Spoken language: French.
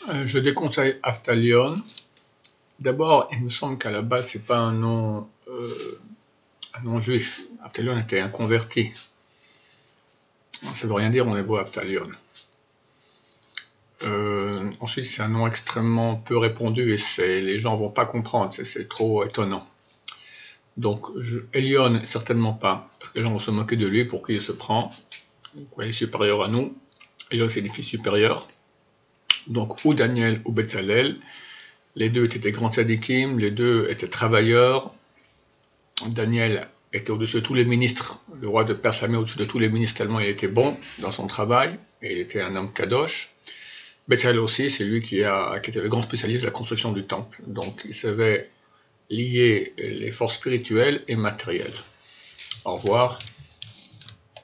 Je déconseille Aftalion. D'abord, il me semble qu'à la base, c'est pas un nom juif. Aftalion était un converti. Ça veut rien dire, on est beau Aftalion. Ensuite, c'est un nom extrêmement peu répandu et les gens vont pas comprendre, c'est trop étonnant. Donc, Elion, certainement pas, parce que les gens vont se moquer de lui, pour qui il se prend. Donc, il est supérieur à nous. Elion, c'est des filles supérieures. Donc, ou Daniel ou Betzalel. Les deux étaient des grands tzadikim, les deux étaient travailleurs. Daniel était au-dessus de tous les ministres, le roi de Perse mis au-dessus de tous les ministres tellement il était bon dans son travail, et il était un homme kadosh. Betzalel aussi, c'est lui qui était le grand spécialiste de la construction du temple. Donc il savait lier les forces spirituelles et matérielles. Au revoir.